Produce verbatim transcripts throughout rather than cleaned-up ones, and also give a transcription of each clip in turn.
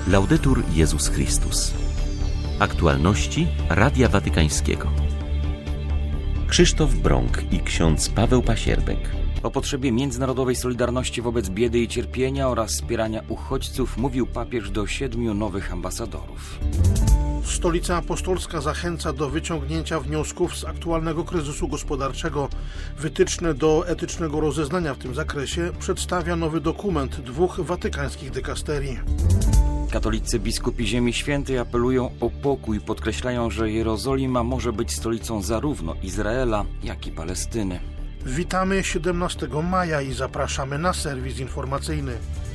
Laudetur Jezus Chrystus. Aktualności Radia Watykańskiego. Krzysztof Brąk i ksiądz Paweł Pasierbek. O potrzebie międzynarodowej solidarności wobec biedy i cierpienia oraz wspierania uchodźców mówił papież do siedmiu nowych ambasadorów. Stolica Apostolska zachęca do wyciągnięcia wniosków z aktualnego kryzysu gospodarczego. Wytyczne do etycznego rozeznania w tym zakresie przedstawia nowy dokument dwóch watykańskich dykasterii. Katolicy biskupi Ziemi Świętej apelują o pokój, podkreślają, że Jerozolima może być stolicą zarówno Izraela, jak i Palestyny. Witamy siedemnastego maja i zapraszamy na serwis informacyjny.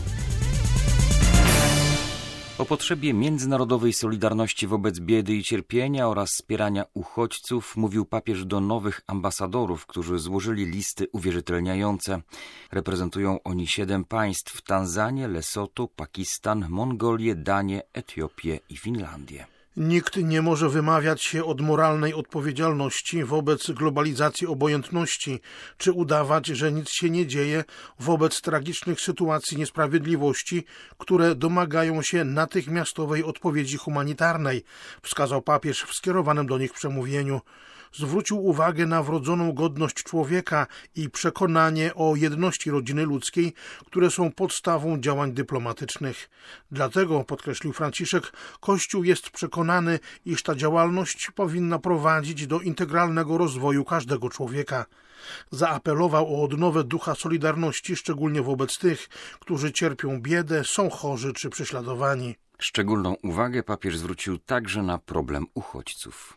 O potrzebie międzynarodowej solidarności wobec biedy i cierpienia oraz wspierania uchodźców mówił papież do nowych ambasadorów, którzy złożyli listy uwierzytelniające. Reprezentują oni siedem państw: Tanzanię, Lesoto, Pakistan, Mongolię, Danię, Etiopię i Finlandię. Nikt nie może wymawiać się od moralnej odpowiedzialności wobec globalizacji obojętności, czy udawać, że nic się nie dzieje wobec tragicznych sytuacji niesprawiedliwości, które domagają się natychmiastowej odpowiedzi humanitarnej, wskazał papież w skierowanym do nich przemówieniu. Zwrócił uwagę na wrodzoną godność człowieka i przekonanie o jedności rodziny ludzkiej, które są podstawą działań dyplomatycznych. Dlatego, podkreślił Franciszek, Kościół jest przekonany, iż ta działalność powinna prowadzić do integralnego rozwoju każdego człowieka. Zaapelował o odnowę ducha solidarności, szczególnie wobec tych, którzy cierpią biedę, są chorzy czy prześladowani. Szczególną uwagę papież zwrócił także na problem uchodźców.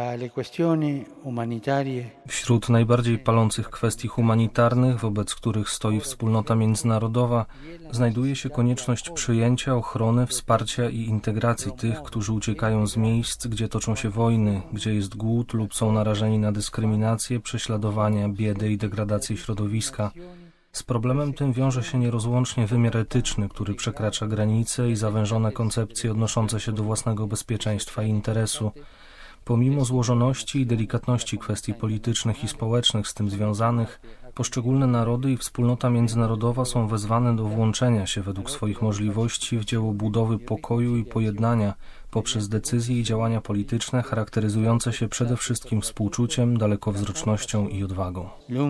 Wśród najbardziej palących kwestii humanitarnych, wobec których stoi wspólnota międzynarodowa, znajduje się konieczność przyjęcia, ochrony, wsparcia i integracji tych, którzy uciekają z miejsc, gdzie toczą się wojny, gdzie jest głód lub są narażeni na dyskryminację, prześladowania, biedę i degradację środowiska. Z problemem tym wiąże się nierozłącznie wymiar etyczny, który przekracza granice i zawężone koncepcje odnoszące się do własnego bezpieczeństwa i interesu. Pomimo złożoności i delikatności kwestii politycznych i społecznych z tym związanych, poszczególne narody i wspólnota międzynarodowa są wezwane do włączenia się według swoich możliwości w dzieło budowy pokoju i pojednania poprzez decyzje i działania polityczne charakteryzujące się przede wszystkim współczuciem, dalekowzrocznością i odwagą.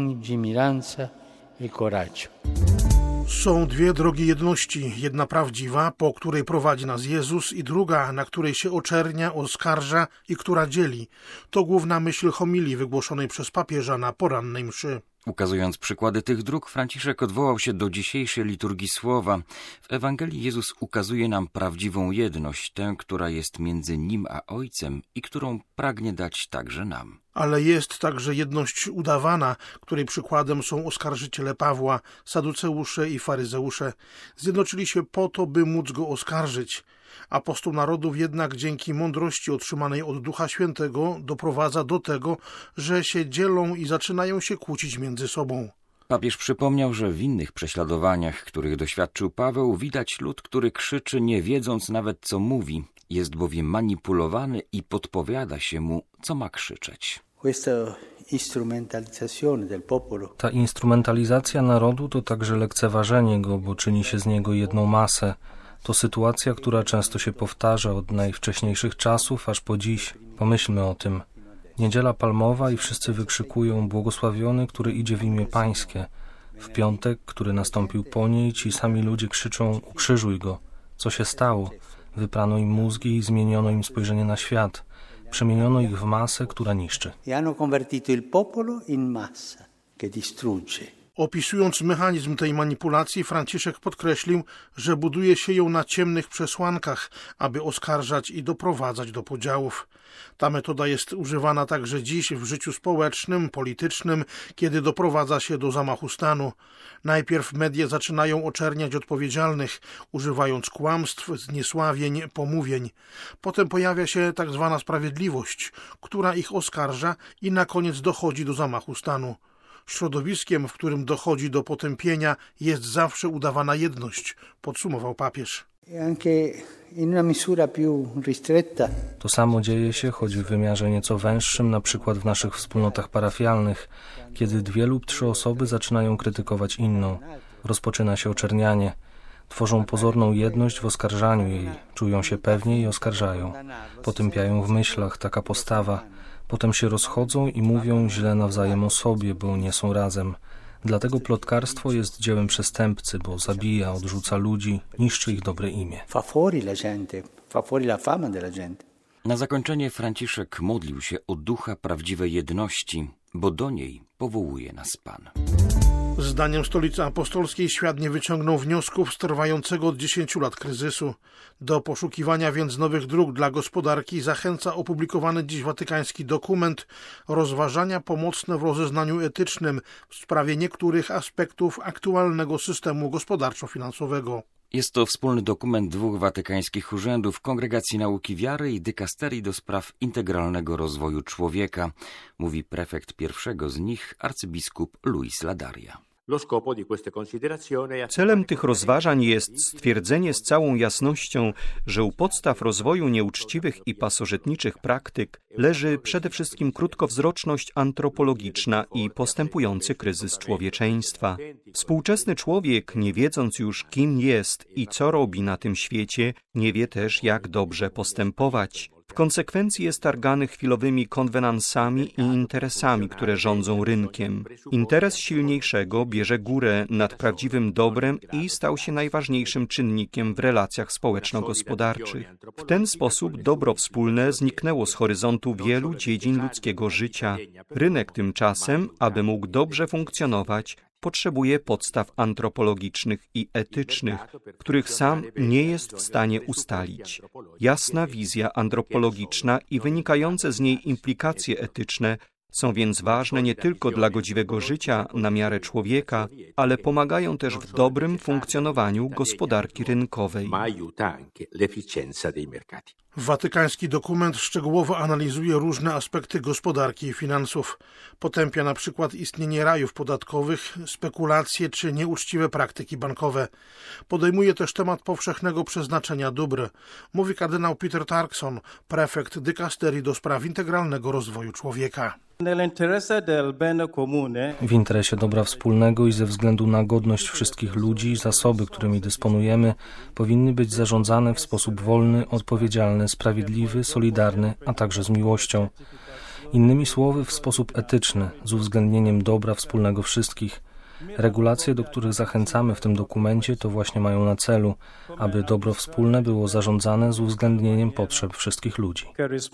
Są dwie drogi jedności, jedna prawdziwa, po której prowadzi nas Jezus, i druga, na której się oczernia, oskarża i która dzieli. To główna myśl homilii wygłoszonej przez papieża na porannej mszy. Ukazując przykłady tych dróg, Franciszek odwołał się do dzisiejszej liturgii słowa. W Ewangelii Jezus ukazuje nam prawdziwą jedność, tę, która jest między Nim a Ojcem i którą pragnie dać także nam. Ale jest także jedność udawana, której przykładem są oskarżyciele Pawła, saduceusze i faryzeusze. Zjednoczyli się po to, by móc go oskarżyć. Apostoł narodów jednak dzięki mądrości otrzymanej od Ducha Świętego doprowadza do tego, że się dzielą i zaczynają się kłócić między sobą. Papież przypomniał, że w innych prześladowaniach, których doświadczył Paweł, widać lud, który krzyczy, nie wiedząc nawet co mówi. Jest bowiem manipulowany i podpowiada się mu, co ma krzyczeć. Ta instrumentalizacja narodu to także lekceważenie go, bo czyni się z niego jedną masę. To sytuacja, która często się powtarza od najwcześniejszych czasów aż po dziś. Pomyślmy o tym. Niedziela Palmowa i wszyscy wykrzykują: błogosławiony, który idzie w imię Pańskie. W piątek, który nastąpił po niej, ci sami ludzie krzyczą: ukrzyżuj go. Co się stało? Wyprano im mózgi i zmieniono im spojrzenie na świat. Przemieniono ich w masę, która niszczy. Opisując mechanizm tej manipulacji, Franciszek podkreślił, że buduje się ją na ciemnych przesłankach, aby oskarżać i doprowadzać do podziałów. Ta metoda jest używana także dziś w życiu społecznym, politycznym, kiedy doprowadza się do zamachu stanu. Najpierw media zaczynają oczerniać odpowiedzialnych, używając kłamstw, zniesławień, pomówień. Potem pojawia się tak zwana sprawiedliwość, która ich oskarża i na koniec dochodzi do zamachu stanu. Środowiskiem, w którym dochodzi do potępienia, jest zawsze udawana jedność, podsumował papież. To samo dzieje się, choć w wymiarze nieco węższym, na przykład w naszych wspólnotach parafialnych, kiedy dwie lub trzy osoby zaczynają krytykować inną. Rozpoczyna się oczernianie. Tworzą pozorną jedność w oskarżaniu jej, czują się pewnie i oskarżają. Potępiają w myślach, taka postawa. Potem się rozchodzą i mówią źle nawzajem o sobie, bo nie są razem. Dlatego plotkarstwo jest dziełem przestępcy, bo zabija, odrzuca ludzi, niszczy ich dobre imię. Fa fuori la gente, fa fuori la fama della gente. Na zakończenie Franciszek modlił się o ducha prawdziwej jedności, bo do niej powołuje nas Pan. Zdaniem Stolicy Apostolskiej świat nie wyciągnął wniosków z trwającego od dziesięciu lat kryzysu. Do poszukiwania więc nowych dróg dla gospodarki zachęca opublikowany dziś watykański dokument Rozważania pomocne w rozeznaniu etycznym w sprawie niektórych aspektów aktualnego systemu gospodarczo-finansowego. Jest to wspólny dokument dwóch watykańskich urzędów, Kongregacji Nauki Wiary i Dykasterii do spraw integralnego rozwoju człowieka, mówi prefekt pierwszego z nich, arcybiskup Luis Ladaria. Celem tych rozważań jest stwierdzenie z całą jasnością, że u podstaw rozwoju nieuczciwych i pasożytniczych praktyk leży przede wszystkim krótkowzroczność antropologiczna i postępujący kryzys człowieczeństwa. Współczesny człowiek, nie wiedząc już kim jest i co robi na tym świecie, nie wie też jak dobrze postępować. W konsekwencji jest targany chwilowymi konwenansami i interesami, które rządzą rynkiem. Interes silniejszego bierze górę nad prawdziwym dobrem i stał się najważniejszym czynnikiem w relacjach społeczno-gospodarczych. W ten sposób dobro wspólne zniknęło z horyzontu wielu dziedzin ludzkiego życia. Rynek tymczasem, aby mógł dobrze funkcjonować, potrzebuje podstaw antropologicznych i etycznych, których sam nie jest w stanie ustalić. Jasna wizja antropologiczna i wynikające z niej implikacje etyczne są więc ważne nie tylko dla godziwego życia na miarę człowieka, ale pomagają też w dobrym funkcjonowaniu gospodarki rynkowej. Watykański dokument szczegółowo analizuje różne aspekty gospodarki i finansów. Potępia na przykład istnienie rajów podatkowych, spekulacje czy nieuczciwe praktyki bankowe. Podejmuje też temat powszechnego przeznaczenia dóbr. Mówi kardynał Peter Turkson, prefekt dykasterii do spraw integralnego rozwoju człowieka. W interesie dobra wspólnego i ze względu na godność wszystkich ludzi, zasoby, którymi dysponujemy, powinny być zarządzane w sposób wolny, odpowiedzialny, sprawiedliwy, solidarny, a także z miłością. Innymi słowy, w sposób etyczny, z uwzględnieniem dobra wspólnego wszystkich. Regulacje, do których zachęcamy w tym dokumencie, to właśnie mają na celu, aby dobro wspólne było zarządzane z uwzględnieniem potrzeb wszystkich ludzi.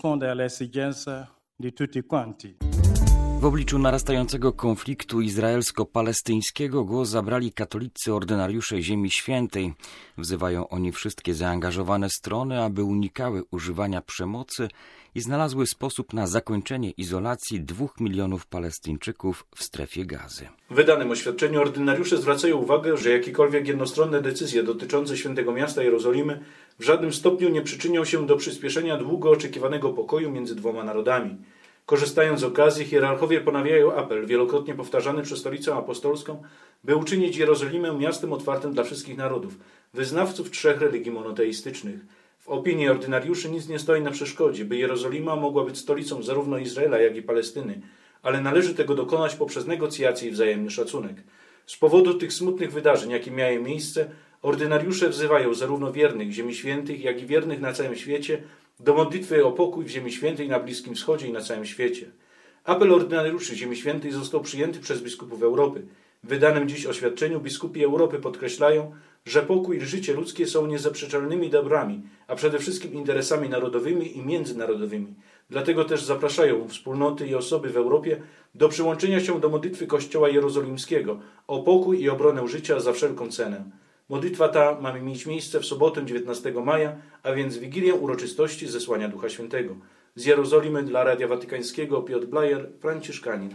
W obliczu narastającego konfliktu izraelsko-palestyńskiego głos zabrali katolicy ordynariusze Ziemi Świętej. Wzywają oni wszystkie zaangażowane strony, aby unikały używania przemocy i znalazły sposób na zakończenie izolacji dwóch milionów Palestyńczyków w strefie Gazy. W wydanym oświadczeniu ordynariusze zwracają uwagę, że jakiekolwiek jednostronne decyzje dotyczące świętego miasta Jerozolimy w żadnym stopniu nie przyczynią się do przyspieszenia długo oczekiwanego pokoju między dwoma narodami. Korzystając z okazji, hierarchowie ponawiają apel, wielokrotnie powtarzany przez Stolicę Apostolską, by uczynić Jerozolimę miastem otwartym dla wszystkich narodów, wyznawców trzech religii monoteistycznych. W opinii ordynariuszy nic nie stoi na przeszkodzie, by Jerozolima mogła być stolicą zarówno Izraela, jak i Palestyny, ale należy tego dokonać poprzez negocjacje i wzajemny szacunek. Z powodu tych smutnych wydarzeń, jakie miały miejsce, ordynariusze wzywają zarówno wiernych Ziemi Świętych, jak i wiernych na całym świecie do modlitwy o pokój w Ziemi Świętej, na Bliskim Wschodzie i na całym świecie. Apel ordynariuszy Ziemi Świętej został przyjęty przez biskupów Europy. W wydanym dziś oświadczeniu biskupi Europy podkreślają, że pokój i życie ludzkie są niezaprzeczalnymi dobrami, a przede wszystkim interesami narodowymi i międzynarodowymi. Dlatego też zapraszają wspólnoty i osoby w Europie do przyłączenia się do modlitwy Kościoła Jerozolimskiego o pokój i obronę życia za wszelką cenę. Modlitwa ta ma mieć miejsce w sobotę dziewiętnastego maja, a więc Wigilię uroczystości zesłania Ducha Świętego. Z Jerozolimy dla Radia Watykańskiego Piotr Blajer, Franciszkanin.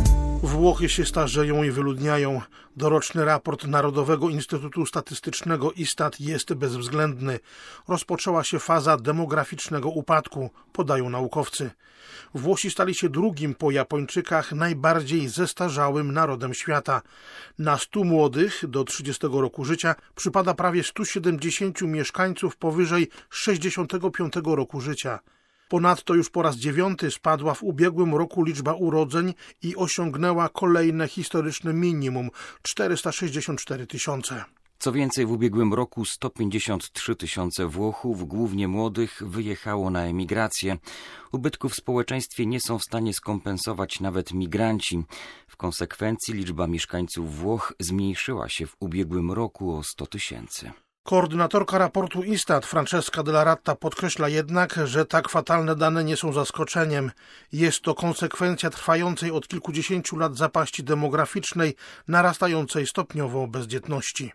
Włochy się starzeją i wyludniają. Doroczny raport Narodowego Instytutu Statystycznego ISTAT jest bezwzględny. Rozpoczęła się faza demograficznego upadku, podają naukowcy. Włosi stali się drugim po Japończykach najbardziej zestarzałym narodem świata. Na stu młodych do trzydziestego roku życia przypada prawie stu siedemdziesięciu mieszkańców powyżej sześćdziesiątego piątego roku życia. Ponadto już po raz dziewiąty spadła w ubiegłym roku liczba urodzeń i osiągnęła kolejne historyczne minimum czterysta sześćdziesiąt cztery tysiące. Co więcej, w ubiegłym roku sto pięćdziesiąt trzy tysiące Włochów, głównie młodych, wyjechało na emigrację. Ubytków w społeczeństwie nie są w stanie skompensować nawet migranci. W konsekwencji liczba mieszkańców Włoch zmniejszyła się w ubiegłym roku o sto tysięcy. Koordynatorka raportu Istat Francesca Della Ratta podkreśla jednak, że tak fatalne dane nie są zaskoczeniem. Jest to konsekwencja trwającej od kilkudziesięciu lat zapaści demograficznej, narastającej stopniowo bezdzietności.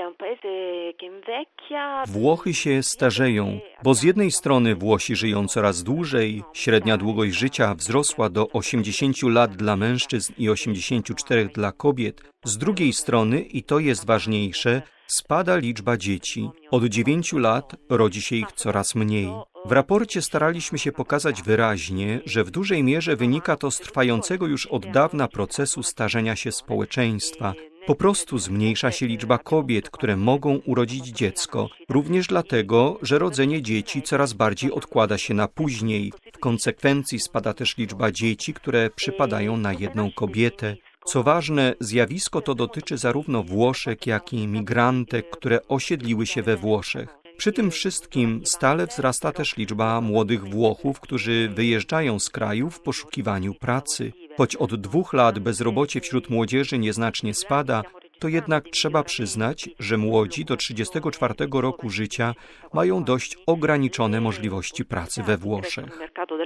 Włochy się starzeją, bo z jednej strony Włosi żyją coraz dłużej, średnia długość życia wzrosła do osiemdziesięciu lat dla mężczyzn i osiemdziesięciu czterech dla kobiet. Z drugiej strony, i to jest ważniejsze, spada liczba dzieci. Od dziewięciu lat rodzi się ich coraz mniej. W raporcie staraliśmy się pokazać wyraźnie, że w dużej mierze wynika to z trwającego już od dawna procesu starzenia się społeczeństwa. Po prostu zmniejsza się liczba kobiet, które mogą urodzić dziecko, również dlatego, że rodzenie dzieci coraz bardziej odkłada się na później. W konsekwencji spada też liczba dzieci, które przypadają na jedną kobietę. Co ważne, zjawisko to dotyczy zarówno Włoszek, jak i migrantek, które osiedliły się we Włoszech. Przy tym wszystkim stale wzrasta też liczba młodych Włochów, którzy wyjeżdżają z kraju w poszukiwaniu pracy. Choć od dwóch lat bezrobocie wśród młodzieży nieznacznie spada, to jednak trzeba przyznać, że młodzi do trzydziestego czwartego roku życia mają dość ograniczone możliwości pracy we Włoszech.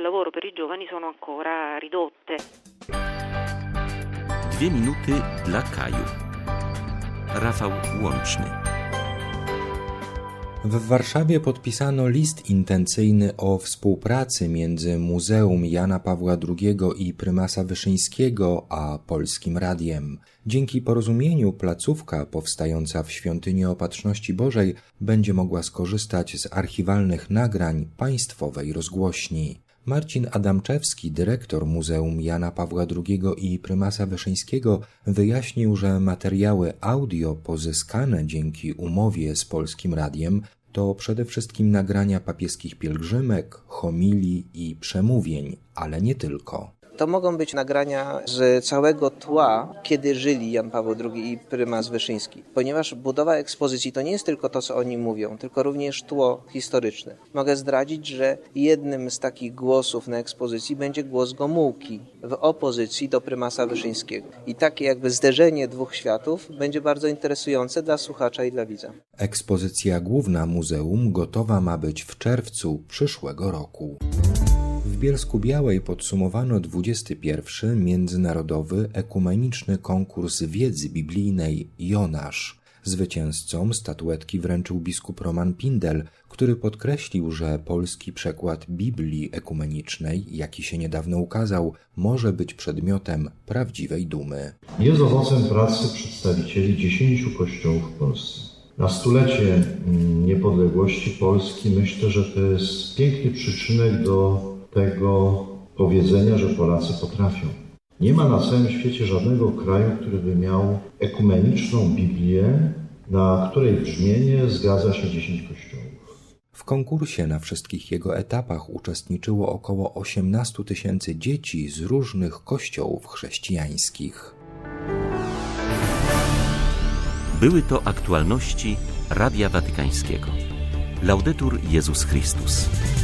Dwie minuty dla Kaju. Rafał Łączny. W Warszawie podpisano list intencyjny o współpracy między Muzeum Jana Pawła drugiego i Prymasa Wyszyńskiego a Polskim Radiem. Dzięki porozumieniu placówka powstająca w Świątyni Opatrzności Bożej będzie mogła skorzystać z archiwalnych nagrań państwowej rozgłośni. Marcin Adamczewski, dyrektor Muzeum Jana Pawła drugiego i Prymasa Wyszyńskiego, wyjaśnił, że materiały audio pozyskane dzięki umowie z Polskim Radiem to przede wszystkim nagrania papieskich pielgrzymek, homilii i przemówień, ale nie tylko. To mogą być nagrania z całego tła, kiedy żyli Jan Paweł drugi i Prymas Wyszyński. Ponieważ budowa ekspozycji to nie jest tylko to, co oni mówią, tylko również tło historyczne. Mogę zdradzić, że jednym z takich głosów na ekspozycji będzie głos Gomułki w opozycji do Prymasa Wyszyńskiego. I takie jakby zderzenie dwóch światów będzie bardzo interesujące dla słuchacza i dla widza. Ekspozycja główna muzeum gotowa ma być w czerwcu przyszłego roku. W Bielsku-Białej podsumowano dwudziesty pierwszy Międzynarodowy Ekumeniczny Konkurs Wiedzy Biblijnej Jonasz. Zwycięzcom statuetki wręczył biskup Roman Pindel, który podkreślił, że polski przekład Biblii ekumenicznej, jaki się niedawno ukazał, może być przedmiotem prawdziwej dumy. Jest owocem pracy przedstawicieli dziesięciu kościołów w Polsce. Na stulecie niepodległości Polski myślę, że to jest piękny przyczynek do tego powiedzenia, że Polacy potrafią. Nie ma na całym świecie żadnego kraju, który by miał ekumeniczną Biblię, na której brzmienie zgadza się dziesięć kościołów. W konkursie na wszystkich jego etapach uczestniczyło około osiemnaście tysięcy dzieci z różnych kościołów chrześcijańskich. Były to aktualności Radia Watykańskiego. Laudetur Jezus Chrystus.